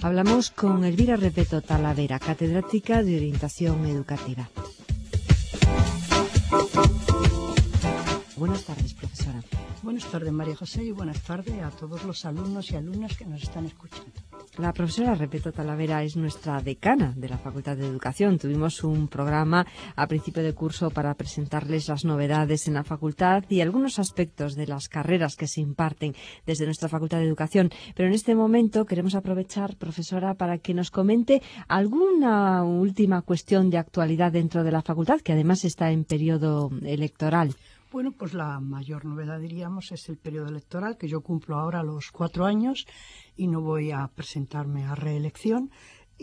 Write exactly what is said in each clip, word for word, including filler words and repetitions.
Hablamos con Elvira Repetto Talavera, catedrática de Orientación Educativa. Buenas tardes, profesora. Buenas tardes, María José, y buenas tardes a todos los alumnos y alumnas que nos están escuchando. La profesora Repetto Talavera es nuestra decana de la Facultad de Educación. Tuvimos un programa a principio de curso para presentarles las novedades en la facultad y algunos aspectos de las carreras que se imparten desde nuestra Facultad de Educación. Pero en este momento queremos aprovechar, profesora, para que nos comente alguna última cuestión de actualidad dentro de la facultad, que además está en periodo electoral. Bueno, pues la mayor novedad, diríamos, es el periodo electoral, que yo cumplo ahora los cuatro años y no voy a presentarme a reelección.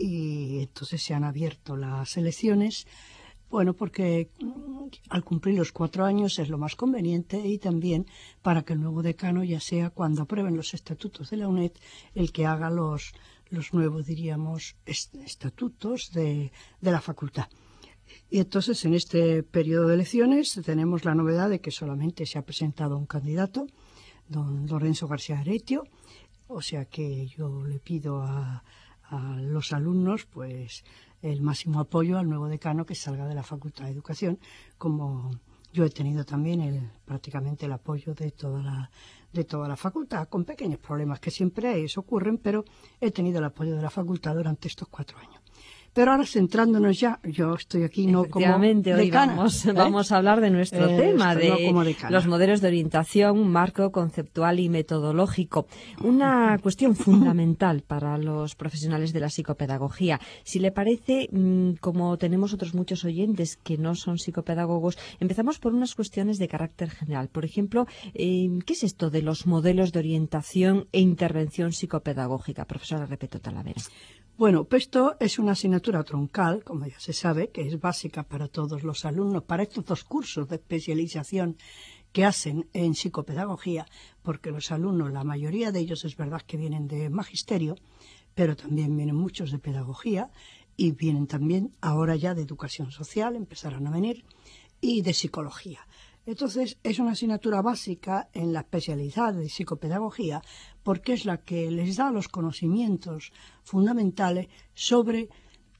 Y entonces se han abierto las elecciones, bueno, porque al cumplir los cuatro años es lo más conveniente y también para que el nuevo decano ya sea, cuando aprueben los estatutos de la UNED, el que haga los, los nuevos, diríamos, estatutos de, de la facultad. Y entonces, en este periodo de elecciones, tenemos la novedad de que solamente se ha presentado un candidato, don Lorenzo García Aretio, o sea que yo le pido a, a los alumnos, pues, el máximo apoyo al nuevo decano que salga de la Facultad de Educación, como yo he tenido también el, prácticamente el apoyo de toda la, de toda la facultad, con pequeños problemas que siempre eso ocurren, pero he tenido el apoyo de la facultad durante estos cuatro años. Pero ahora, centrándonos ya, yo estoy aquí no como Efectivamente, hoy decana, vamos, ¿eh? vamos a hablar de nuestro eh, tema, de no los modelos de orientación, marco conceptual y metodológico. Una cuestión fundamental para los profesionales de la psicopedagogía. Si le parece, como tenemos otros muchos oyentes que no son psicopedagogos, empezamos por unas cuestiones de carácter general. Por ejemplo, eh, ¿qué es esto de los modelos de orientación e intervención psicopedagógica? Profesora Repetto Talavera. Bueno, pues esto es una asignatura troncal, como ya se sabe, que es básica para todos los alumnos, para estos dos cursos de especialización que hacen en psicopedagogía, porque los alumnos, la mayoría de ellos es verdad que vienen de magisterio, pero también vienen muchos de pedagogía y vienen también ahora ya de educación social, empezarán a venir, y de psicología. Entonces, es una asignatura básica en la especialidad de psicopedagogía porque es la que les da los conocimientos fundamentales sobre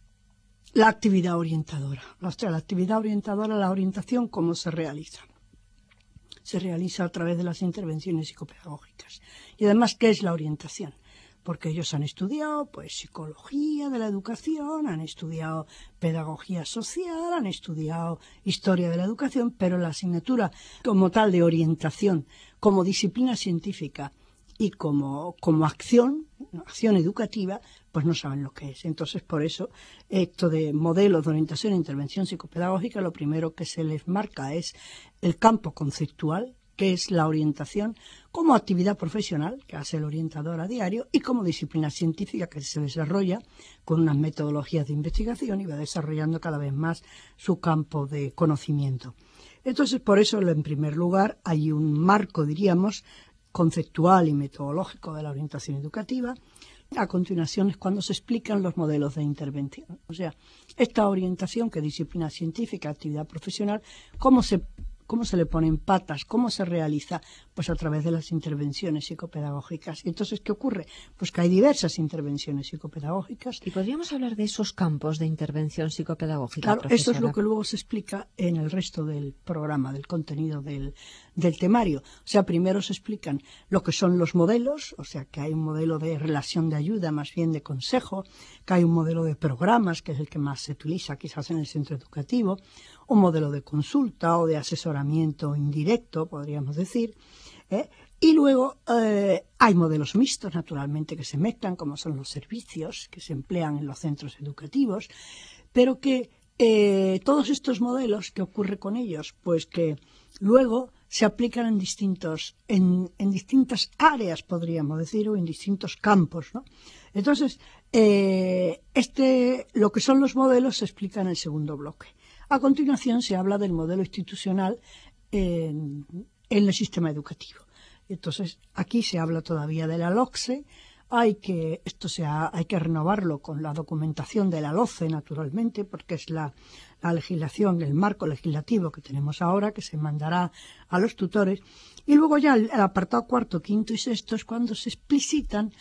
la actividad orientadora. O sea, la actividad orientadora, la orientación, ¿cómo se realiza? Se realiza a través de las intervenciones psicopedagógicas. Y además, ¿qué es la orientación? Porque ellos han estudiado pues psicología de la educación, han estudiado pedagogía social, han estudiado historia de la educación, pero la asignatura como tal de orientación, como disciplina científica y como, como acción, acción educativa, pues no saben lo que es. Entonces, por eso, esto de modelos de orientación e intervención psicopedagógica, lo primero que se les marca es el campo conceptual, que es la orientación, como actividad profesional que hace el orientador a diario y como disciplina científica que se desarrolla con unas metodologías de investigación y va desarrollando cada vez más su campo de conocimiento. Entonces, por eso, en primer lugar, hay un marco, diríamos, conceptual y metodológico de la orientación educativa. A continuación es cuando se explican los modelos de intervención. O sea, esta orientación, que es disciplina científica, actividad profesional, cómo se ¿Cómo se le ponen patas? ¿Cómo se realiza? Pues a través de las intervenciones psicopedagógicas. ¿Y entonces qué ocurre? Pues que hay diversas intervenciones psicopedagógicas. ¿Y podríamos hablar de esos campos de intervención psicopedagógica, Claro, profesora? eso es lo que luego se explica en el resto del programa, del contenido del, del temario. O sea, primero se explican lo que son los modelos, o sea, que hay un modelo de relación de ayuda, más bien de consejo, que hay un modelo de programas, que es el que más se utiliza quizás en el centro educativo, un modelo de consulta o de asesoramiento indirecto, podríamos decir, ¿eh? Y luego eh, hay modelos mixtos, naturalmente, que se mezclan, como son los servicios que se emplean en los centros educativos, pero que eh, todos estos modelos, ¿qué ocurre con ellos? Pues que luego se aplican en distintos, en, en distintas áreas, podríamos decir, o en distintos campos, ¿no? Entonces, eh, este, lo que son los modelos se explica en el segundo bloque. A continuación se habla del modelo institucional en, en el sistema educativo. Entonces, aquí se habla todavía de la LOCSE, hay que, esto se ha, hay que renovarlo con la documentación de la LOCE, naturalmente, porque es la, la legislación, el marco legislativo que tenemos ahora, que se mandará a los tutores. Y luego ya el, el apartado cuarto, quinto y sexto es cuando se explicitan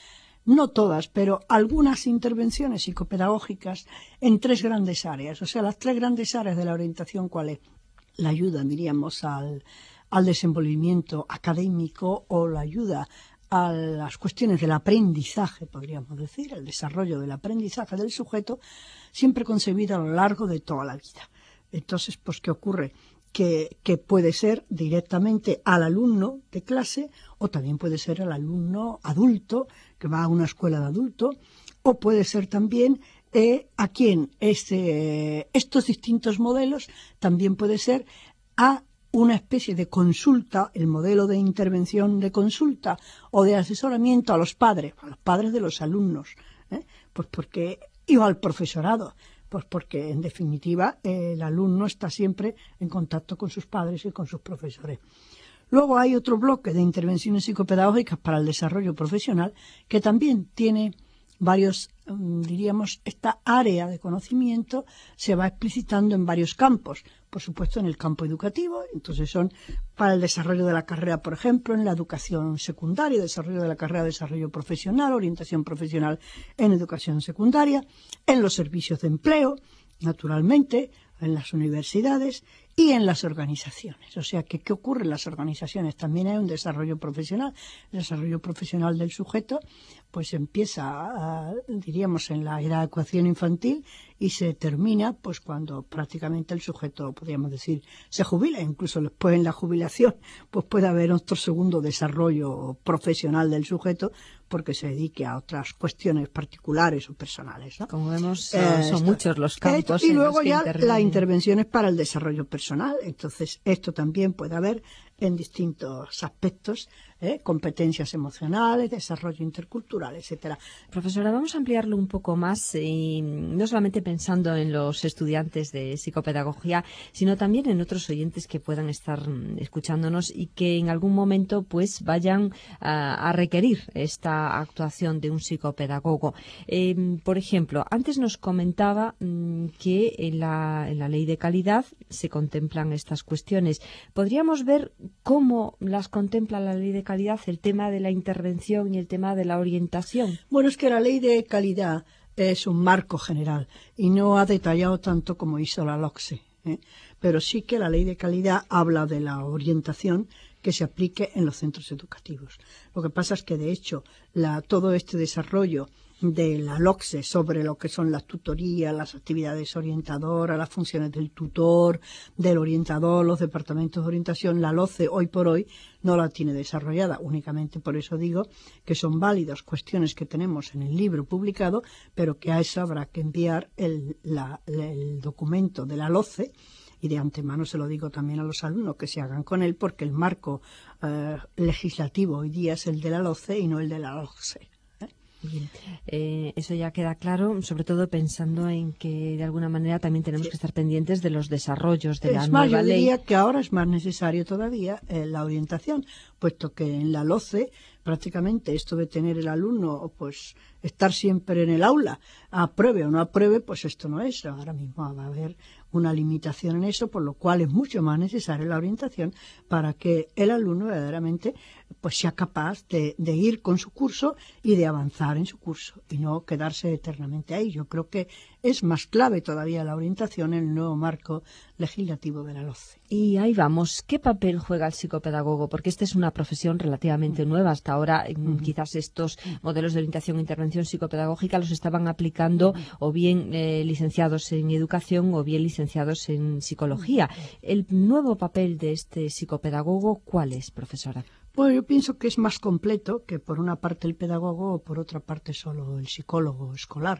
no todas, pero algunas intervenciones psicopedagógicas en tres grandes áreas. O sea, las tres grandes áreas de la orientación, ¿cuál es? La ayuda, diríamos, al, al desenvolvimiento académico o la ayuda a las cuestiones del aprendizaje, podríamos decir, el desarrollo del aprendizaje del sujeto, siempre concebida a lo largo de toda la vida. Entonces, pues, ¿qué ocurre? Que, que puede ser directamente al alumno de clase o también puede ser al alumno adulto que va a una escuela de adulto, o puede ser también eh, a quien este, estos distintos modelos también puede ser a una especie de consulta, el modelo de intervención de consulta o de asesoramiento a los padres, a los padres de los alumnos, ¿eh? Pues porque, y al profesorado. Pues porque, en definitiva, el alumno está siempre en contacto con sus padres y con sus profesores. Luego hay otro bloque de intervenciones psicopedagógicas para el desarrollo profesional que también tiene varios, diríamos, esta área de conocimiento se va explicitando en varios campos. Por supuesto, en el campo educativo, entonces son para el desarrollo de la carrera, por ejemplo, en la educación secundaria, desarrollo de la carrera de desarrollo profesional, orientación profesional en educación secundaria, en los servicios de empleo, naturalmente, en las universidades y en las organizaciones. O sea, que ¿qué ocurre en las organizaciones? También hay un desarrollo profesional. El desarrollo profesional del sujeto pues empieza, a, diríamos, en la edad de educación infantil y se termina pues cuando prácticamente el sujeto, podríamos decir, se jubila. Incluso después en la jubilación pues puede haber otro segundo desarrollo profesional del sujeto porque se dedique a otras cuestiones particulares o personales, ¿no? Como vemos, eh, son esto, muchos los campos. Y luego en los que ya intervienen. la intervención es para el desarrollo personal. Entonces, esto también puede haber en distintos aspectos, ¿eh? Competencias emocionales, desarrollo intercultural, etcétera. Profesora, vamos a ampliarlo un poco más, y no solamente pensando en los estudiantes de psicopedagogía, sino también en otros oyentes que puedan estar escuchándonos y que en algún momento pues vayan a, a requerir esta actuación de un psicopedagogo. Eh, por ejemplo, antes nos comentaba mmm, que en la, en la ley de calidad se contemplan estas cuestiones. ¿Podríamos ver cómo las contempla la ley de calidad, el tema de la intervención y el tema de la orientación? Bueno, es que la ley de calidad es un marco general y no ha detallado tanto como hizo la LOCSE, ¿eh? Pero sí que la ley de calidad habla de la orientación que se aplique en los centros educativos. Lo que pasa es que, de hecho, la, todo este desarrollo de la LOCSE sobre lo que son las tutorías, las actividades orientadoras, las funciones del tutor, del orientador, los departamentos de orientación, la LOCE hoy por hoy no la tiene desarrollada. Únicamente por eso digo que son válidas cuestiones que tenemos en el libro publicado, pero que a eso habrá que enviar el, la, el documento de la LOCE. Y de antemano se lo digo también a los alumnos que se hagan con él, porque el marco eh, legislativo hoy día es el de la LOCE y no el de la LOCSE. Bien. Eh, eso ya queda claro, sobre todo pensando en que de alguna manera también tenemos sí. que estar pendientes de los desarrollos de es la más, nueva yo ley. Diría que ahora es más necesario todavía eh, la orientación, puesto que en la LOCE prácticamente esto de tener el alumno, pues estar siempre en el aula, apruebe o no apruebe, pues esto no es. Ahora mismo va a haber una limitación en eso, por lo cual es mucho más necesaria la orientación para que el alumno verdaderamente pues sea capaz de, de ir con su curso y de avanzar en su curso y no quedarse eternamente ahí. Yo creo que es más clave todavía la orientación en el nuevo marco legislativo de la LOCE. Y ahí vamos, ¿qué papel juega el psicopedagogo? Porque esta es una profesión relativamente mm. nueva. Hasta ahora mm. quizás estos modelos de orientación e intervención psicopedagógica los estaban aplicando mm. o bien eh, licenciados en educación o bien licenciados en psicología. ¿El nuevo papel de este psicopedagogo cuál es, profesora? Bueno, yo pienso que es más completo que por una parte el pedagogo o por otra parte solo el psicólogo escolar.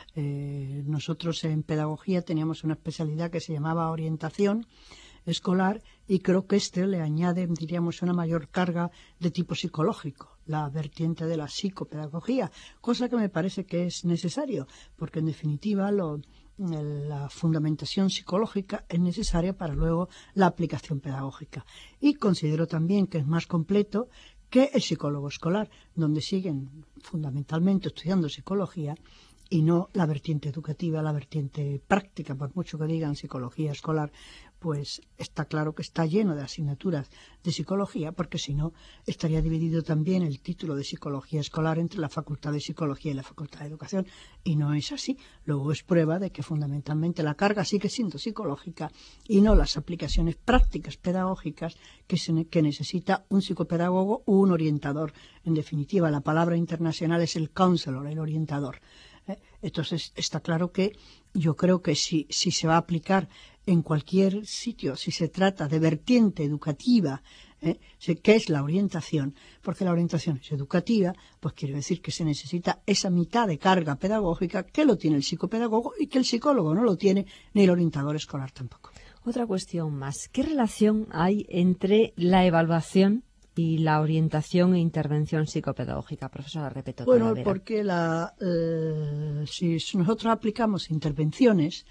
Eh, nosotros en pedagogía teníamos una especialidad que se llamaba orientación escolar y creo que este le añade, diríamos, una mayor carga de tipo psicológico, la vertiente de la psicopedagogía, cosa que me parece que es necesario, porque en definitiva lo, la fundamentación psicológica es necesaria para luego la aplicación pedagógica. Y considero también que es más completo que el psicólogo escolar, donde siguen fundamentalmente estudiando psicología y no la vertiente educativa, la vertiente práctica, por mucho que digan psicología escolar, pues está claro que está lleno de asignaturas de psicología, porque si no estaría dividido también el título de psicología escolar entre la Facultad de Psicología y la Facultad de Educación, y no es así. Luego es prueba de que fundamentalmente la carga sigue siendo psicológica y no las aplicaciones prácticas pedagógicas que, se, que necesita un psicopedagogo u un orientador. En definitiva, la palabra internacional es el counselor, el orientador. Entonces está claro que yo creo que si, si se va a aplicar en cualquier sitio, si se trata de vertiente educativa, ¿eh? ¿Qué es la orientación? Porque la orientación es educativa, pues quiere decir que se necesita esa mitad de carga pedagógica que lo tiene el psicopedagogo y que el psicólogo no lo tiene, ni el orientador escolar tampoco. Otra cuestión más. ¿Qué relación hay entre la evaluación y la orientación e intervención psicopedagógica, profesora Repeto Bueno, Talavera? porque la, eh, si nosotros aplicamos intervenciones,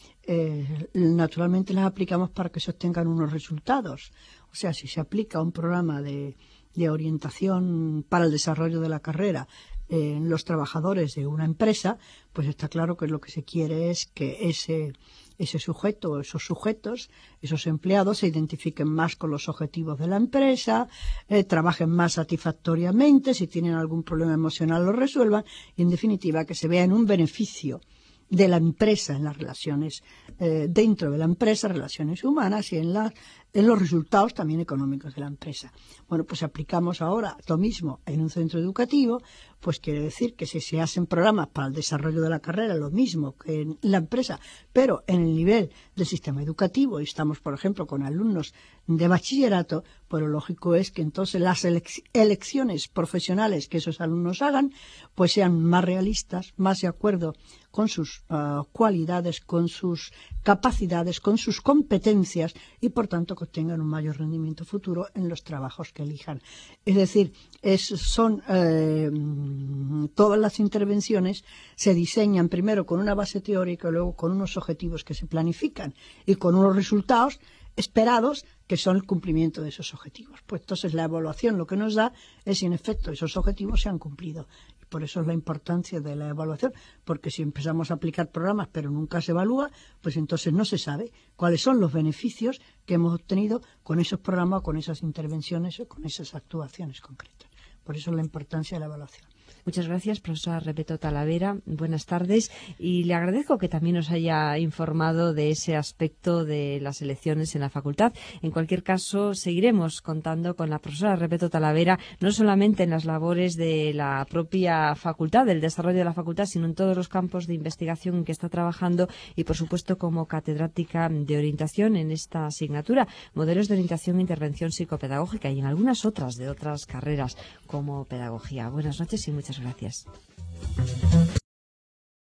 eh, naturalmente las aplicamos para que se obtengan unos resultados. O sea, si se aplica un programa de, de orientación para el desarrollo de la carrera en los trabajadores de una empresa, pues está claro que lo que se quiere es que ese ese sujeto, esos sujetos, esos empleados se identifiquen más con los objetivos de la empresa, eh, trabajen más satisfactoriamente, si tienen algún problema emocional lo resuelvan y, en definitiva, que se vean un beneficio de la empresa en las relaciones, eh, dentro de la empresa, relaciones humanas y en, la, en los resultados también económicos de la empresa. Bueno, pues aplicamos ahora lo mismo en un centro educativo, pues quiere decir que si se hacen programas para el desarrollo de la carrera, lo mismo que en la empresa, pero en el nivel del sistema educativo, y estamos, por ejemplo, con alumnos de bachillerato, pues lo lógico es que entonces las elec- elecciones profesionales que esos alumnos hagan, pues sean más realistas, más de acuerdo con sus uh, cualidades, con sus capacidades, con sus competencias y, por tanto, que obtengan un mayor rendimiento futuro en los trabajos que elijan. Es decir, es, son eh, todas las intervenciones se diseñan primero con una base teórica y luego con unos objetivos que se planifican y con unos resultados esperados que son el cumplimiento de esos objetivos. Pues entonces la evaluación lo que nos da es si en efecto esos objetivos se han cumplido. Y por eso es la importancia de la evaluación, porque si empezamos a aplicar programas pero nunca se evalúa, pues entonces no se sabe cuáles son los beneficios que hemos obtenido con esos programas, con esas intervenciones o con esas actuaciones concretas. Por eso es la importancia de la evaluación. Muchas gracias, profesora Repeto Talavera. Buenas tardes. Y le agradezco que también nos haya informado de ese aspecto de las elecciones en la facultad. En cualquier caso, seguiremos contando con la profesora Repeto Talavera, no solamente en las labores de la propia facultad, del desarrollo de la facultad, sino en todos los campos de investigación en que está trabajando y, por supuesto, como catedrática de orientación en esta asignatura, modelos de orientación e intervención psicopedagógica y en algunas otras de otras carreras como pedagogía. Buenas noches y muchas gracias.